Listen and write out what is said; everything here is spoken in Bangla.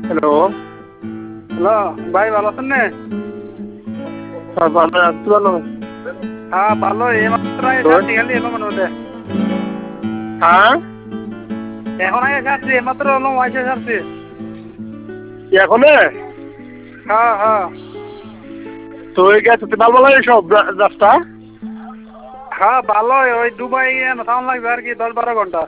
হ্যালো। হ্যালো ভাই, ভালো আছেন না? ভালো আছি। ভালো। হ্যাঁ ভালো, এইমাত্র যাচ্ছি খালি এলো মনে হতে। হ্যাঁ, এখন আগে যাচ্ছি, এইমাত্র হলো ওয়াইসে যাচ্ছি। এখন হ্যাঁ হ্যাঁ তো গেছে ভালো লাগে সব রাস্তা। হ্যাঁ ভালো, ওই দুবাই থাউন লাগবে আর কি 10-12 ঘন্টা।